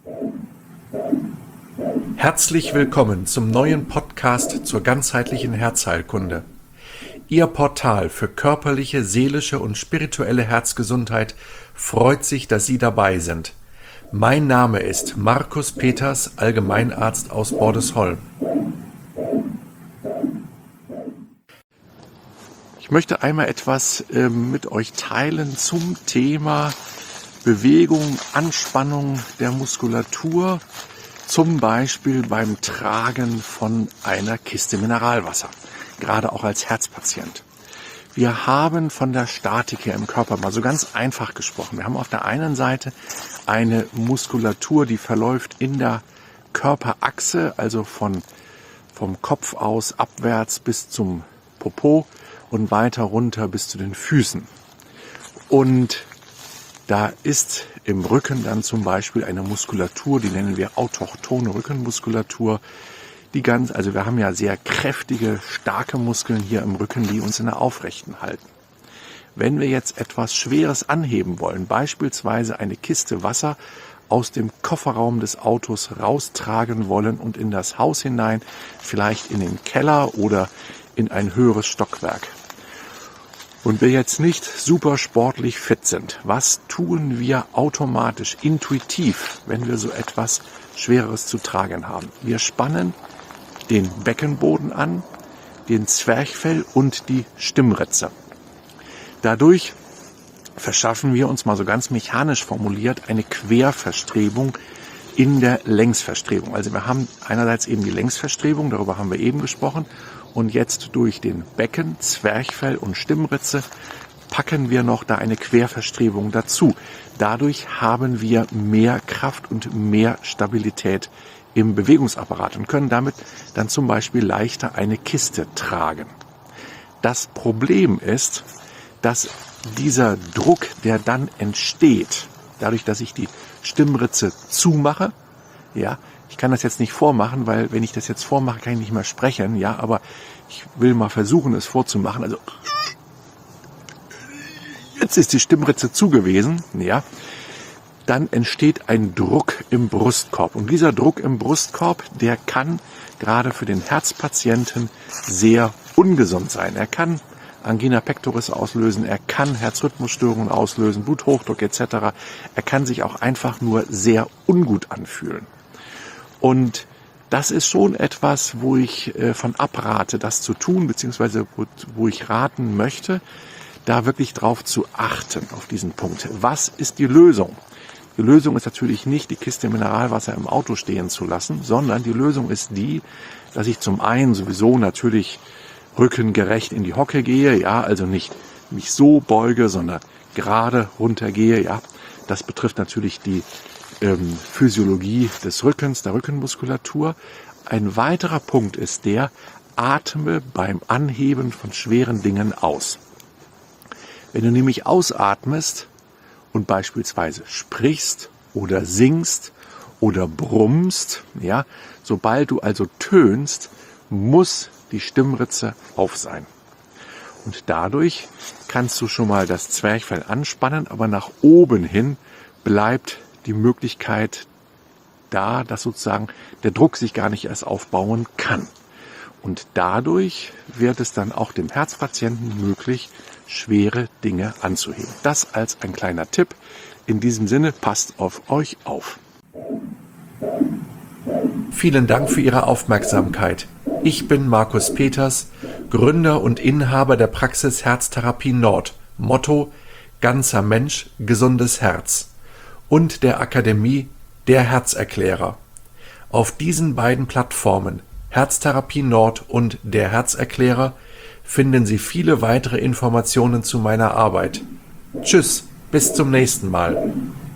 Herzlich willkommen zum neuen Podcast zur ganzheitlichen Herzheilkunde. Ihr Portal für körperliche, seelische und spirituelle Herzgesundheit freut sich, dass Sie dabei sind. Mein Name ist Markus Peters, Allgemeinarzt aus Bordesholm. Ich möchte einmal etwas mit euch teilen zum Thema Bewegung, Anspannung der Muskulatur, zum Beispiel beim Tragen von einer Kiste Mineralwasser, gerade auch als Herzpatient. Wir haben von der Statik her im Körper mal so ganz einfach gesprochen. Wir haben auf der einen Seite eine Muskulatur, die verläuft in der Körperachse, also vom Kopf aus abwärts bis zum Popo und weiter runter bis zu den Füßen. Und da ist im Rücken dann zum Beispiel eine Muskulatur, die nennen wir autochtone Rückenmuskulatur. Also wir haben ja sehr kräftige, starke Muskeln hier im Rücken, die uns in der Aufrechten halten. Wenn wir jetzt etwas Schweres anheben wollen, beispielsweise eine Kiste Wasser aus dem Kofferraum des Autos raustragen wollen und in das Haus hinein, vielleicht in den Keller oder in ein höheres Stockwerk, und wir jetzt nicht super sportlich fit sind, was tun wir automatisch, intuitiv, wenn wir so etwas Schwereres zu tragen haben? Wir spannen den Beckenboden an, den Zwerchfell und die Stimmritze. Dadurch verschaffen wir uns, mal so ganz mechanisch formuliert, eine Querverstrebung in der Längsverstrebung. Also wir haben einerseits eben die Längsverstrebung, darüber haben wir eben gesprochen, und jetzt durch den Becken, Zwerchfell und Stimmritze packen wir noch da eine Querverstrebung dazu. Dadurch haben wir mehr Kraft und mehr Stabilität im Bewegungsapparat und können damit dann zum Beispiel leichter eine Kiste tragen. Das Problem ist, dass dieser Druck, der dann entsteht, dadurch, dass ich die Stimmritze zumache, ja, ich kann das jetzt nicht vormachen, weil wenn ich das jetzt vormache, kann ich nicht mehr sprechen, ja, aber ich will mal versuchen, es vorzumachen. Also jetzt ist die Stimmritze zu gewesen, ja, dann entsteht ein Druck im Brustkorb. Und dieser Druck im Brustkorb, der kann gerade für den Herzpatienten sehr ungesund sein. Er kann Angina pectoris auslösen, er kann Herzrhythmusstörungen auslösen, Bluthochdruck etc. Er kann sich auch einfach nur sehr ungut anfühlen. Und das ist schon etwas, wo ich von abrate, das zu tun, beziehungsweise wo ich raten möchte, da wirklich drauf zu achten, auf diesen Punkt. Was ist die Lösung? Die Lösung ist natürlich nicht, die Kiste Mineralwasser im Auto stehen zu lassen, sondern die Lösung ist die, dass ich zum einen sowieso natürlich rückengerecht in die Hocke gehe, ja, also nicht mich so beuge, sondern gerade runtergehe, ja. Das betrifft natürlich die Physiologie des Rückens, der Rückenmuskulatur. Ein weiterer Punkt ist der, atme beim Anheben von schweren Dingen aus. Wenn du nämlich ausatmest und beispielsweise sprichst oder singst oder brummst, ja, sobald du also tönst, muss die Stimmritze auf sein. Und dadurch kannst du schon mal das Zwerchfell anspannen, aber nach oben hin bleibt die Möglichkeit da, dass sozusagen der Druck sich gar nicht erst aufbauen kann. Und dadurch wird es dann auch dem Herzpatienten möglich, schwere Dinge anzuheben. Das als ein kleiner Tipp. In diesem Sinne, passt auf euch auf. Vielen Dank für Ihre Aufmerksamkeit. Ich bin Markus Peters, Gründer und Inhaber der Praxis Herztherapie Nord. Motto: ganzer Mensch, gesundes Herz. Und der Akademie Der Herzerklärer. Auf diesen beiden Plattformen, Herztherapie Nord und Der Herzerklärer, finden Sie viele weitere Informationen zu meiner Arbeit. Tschüss, bis zum nächsten Mal.